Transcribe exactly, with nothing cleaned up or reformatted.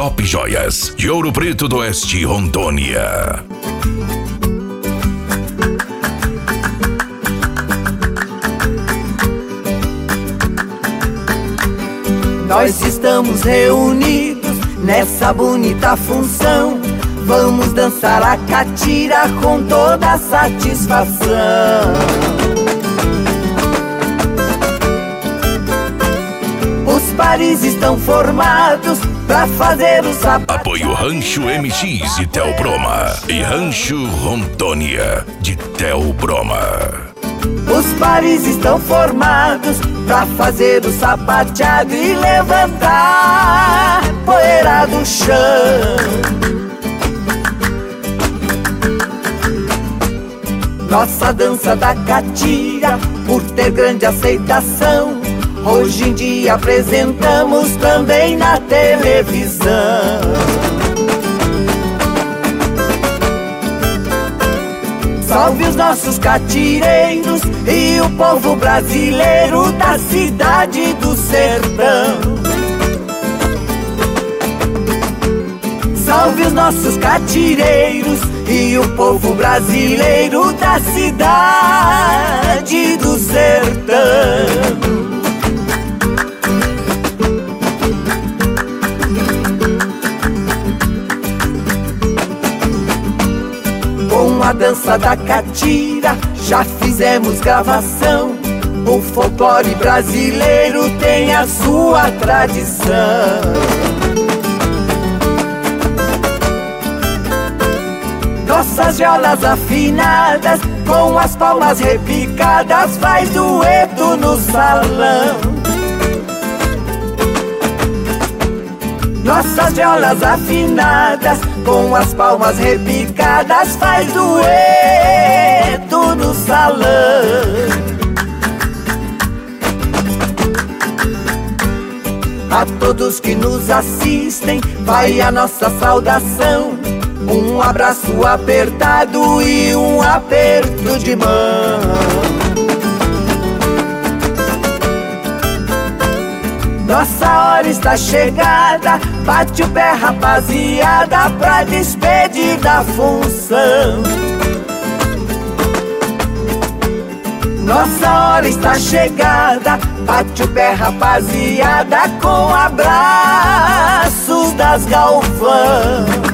Top Joias de Ouro Preto do Oeste, Rondônia. Nós estamos reunidos nessa bonita função. Vamos dançar a catira com toda a satisfação. Os pares estão formados pra fazer o sapato. Apoio Rancho M X de Theobroma e Rancho Rondônia de Theobroma. Os pares estão formados pra fazer o sapateado e levantar poeira do chão. Nossa dança da catira, por ter grande aceitação, hoje em dia apresentamos também na televisão. Salve os nossos catireiros e o povo brasileiro da cidade do sertão. Salve os nossos catireiros e o povo brasileiro da cidade do sertão. Com a dança da catira já fizemos gravação. O folclore brasileiro tem a sua tradição. Nossas violas afinadas, com as palmas repicadas, faz dueto no salão. Nossas violas afinadas, com as palmas repicadas, faz dueto no salão. A todos que nos assistem, vai a nossa saudação. Um abraço apertado e um aperto de mão. Nossa hora está chegada, bate o pé rapaziada, pra despedir da função. Nossa hora está chegada, bate o pé rapaziada, com abraços das galvão.